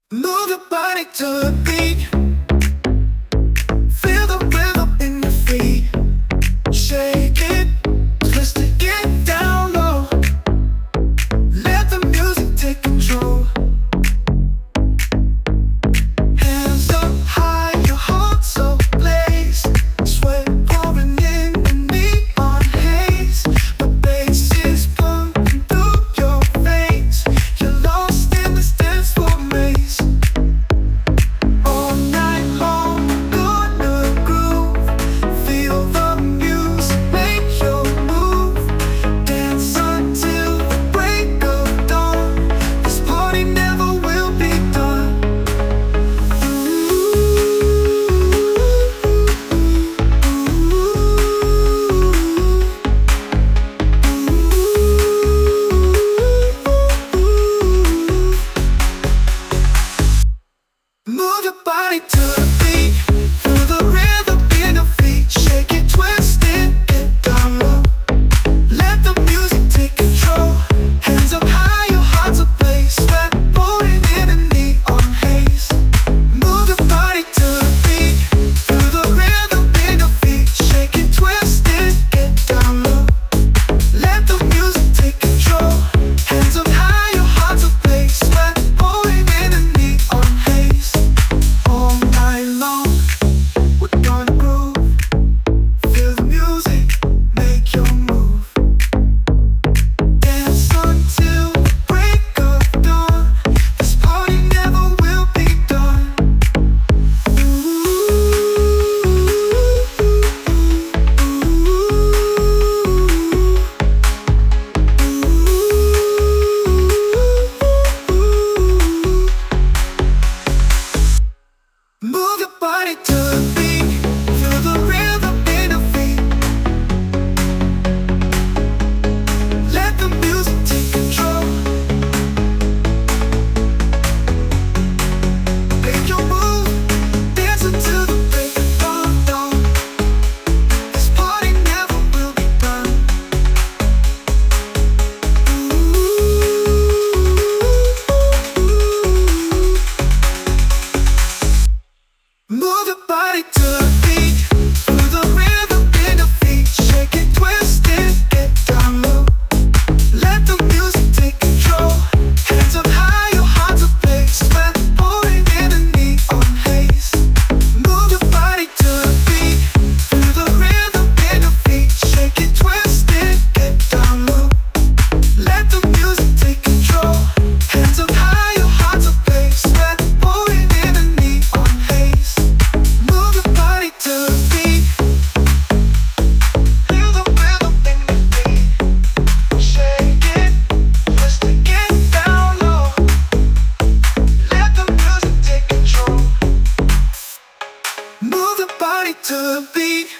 Move your body to the beat. Feel the rhythm in your feet. Shake it, twist it, get down low. Let the music take control. Hands up high, your heart so blaze. Sweat pouring in the neon haze. The bass is pumping through your veins. You're lost in this dance floor maze. All night long, gonna groove. Feel the music, make your move. Dance until the break of dawn. This party never will be done. Move your body to the beat. Feel the rhythm in your feet. Shake it, twist it, get down low. Let the music take control. Hands up high, your heart's ablaze. Sweat pouring in a neon haze. Move your body to the beat. Feel the rhythm in your feet. Shake it, twist it, get down low. Let the music take control. Hands up high, your heart's ablaze. Sweat pouring in a neon haze. All night long, we're gonna groove. Feel the music, make your move. Dance until the break of dawn. This party never will be done. Move your body to the beat. Feel the rhythm in your feet. Let the music take control. Make your move. Dance until the break of dawn. This party never will be done. Move your body to the beat. Feel the rhythm in your feet. Shake it, twist it, get down low. Let the music take control. Hands up high, your heart's ablaze. Sweat pouring in a neon haze. Move your body to the beat. Feel the rhythm in your feet. Shake it, twist it, get down low. Let the music take control. Hands up high, your heart's ablaze. Sweat pouring in a neon haze. Move your body to the beat. Feel the rhythm in your feet. Shake it, twist it, get down low. Let the music take control. Move your body to the beat.